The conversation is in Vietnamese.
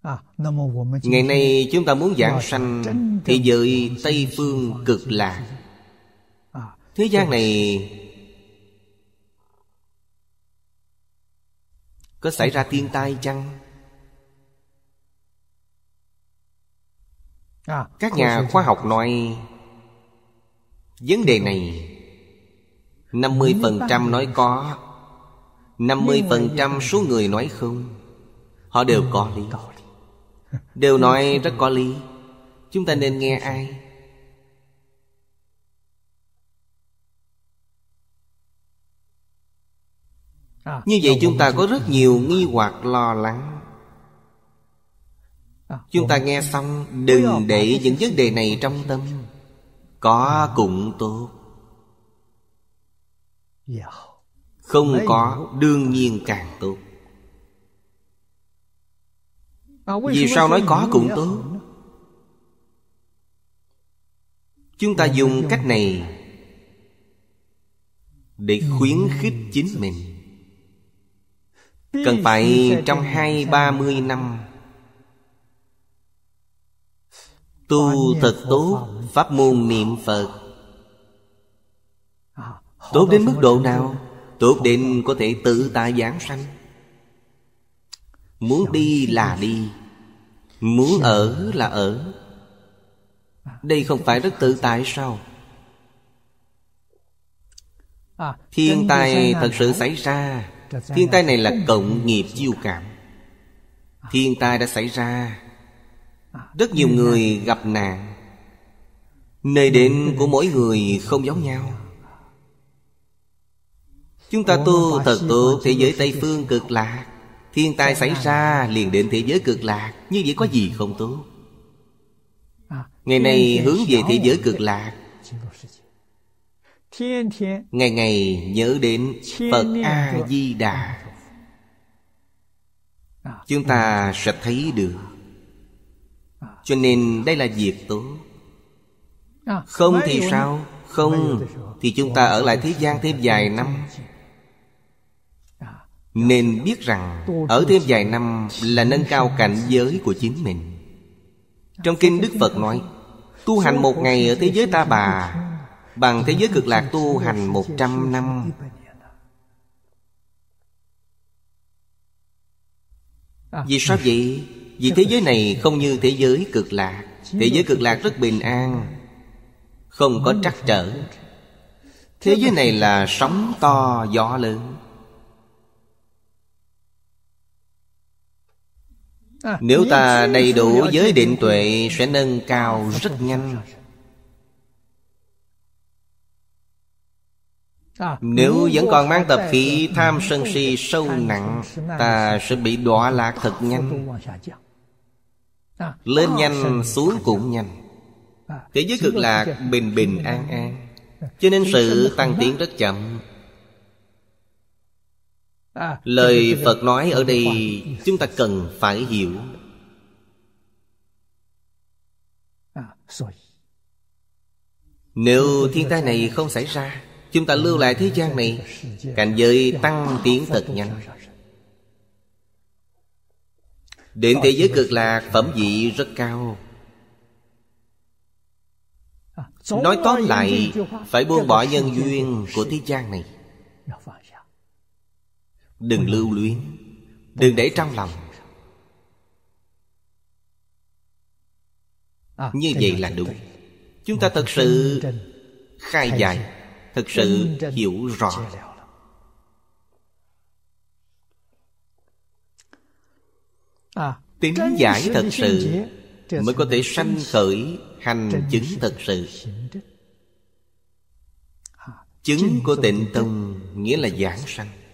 Ngày nay chúng ta muốn giảng sanh thế giới Tây Phương Cực Lạc. Thế gian này có xảy ra thiên tai chăng? Các nhà khoa học nói vấn đề này 50% nói có, 50% số người nói không. Họ đều có lý, đều nói rất có lý. Chúng ta nên nghe ai? Như vậy chúng ta có rất nhiều nghi hoặc lo lắng. Chúng ta nghe xong đừng để những vấn đề này trong tâm. Có cũng tốt, không có đương nhiên càng tốt. Vì sao nói có cũng tốt? Chúng ta dùng cách này để khuyến khích chính mình. Cần phải trong 20-30 năm tu thật tốt pháp môn niệm Phật. Tốt đến mức độ nào? Tốt đến có thể tự tại giảng sanh. Muốn đi là đi, muốn ở là ở. Đây không phải rất tự tại sao? Thiên tai thật sự xảy ra. Thiên tai này là cộng nghiệp chiêu cảm. Thiên tai đã xảy ra, rất nhiều người gặp nạn. Nơi đến của mỗi người không giống nhau. Chúng ta tu thật tốt thế giới Tây Phương Cực Lạc. Thiên tai xảy ra liền đến thế giới Cực Lạc. Như vậy có gì không tốt? Ngày nay hướng về thế giới Cực Lạc, ngày ngày nhớ đến Phật A-di-đà, chúng ta sẽ thấy được. Cho nên đây là việc tốt. Không thì sao? Không thì chúng ta ở lại thế gian thêm vài năm. Nên biết rằng ở thêm vài năm là nâng cao cảnh giới của chính mình. Trong kinh Đức Phật nói, tu hành 1 ngày ở thế giới Ta Bà bằng thế giới Cực Lạc tu hành 100 năm. Vì sao vậy? Vì thế giới này không như thế giới Cực Lạc. Thế giới Cực Lạc rất bình an, không có trắc trở. Thế giới này là sóng to gió lớn. Nếu ta đầy đủ giới định tuệ sẽ nâng cao rất nhanh. Nếu vẫn còn mang tập khí tham sân si sâu nặng, ta sẽ bị đọa lạc thật nhanh. Lên nhanh xuống cũng nhanh. Thế giới Cực Lạc bình bình an an, cho nên sự tăng tiến rất chậm. Lời Phật nói ở đây chúng ta cần phải hiểu. Nếu thiên tai này không xảy ra, chúng ta lưu lại thế gian này, cảnh giới tăng tiến thật nhanh. Đến thế giới Cực Lạc phẩm vị rất cao. Nói tóm lại, phải buông bỏ nhân duyên của thế gian này. Đừng lưu luyến, đừng để trong lòng. Như vậy là đúng. Chúng ta thật sự khai giải, thật sự hiểu rõ. Tín giải thật sự mới có thể sanh khởi hành chứng thật sự. Chứng của Tịnh Tông nghĩa là giảng sanh.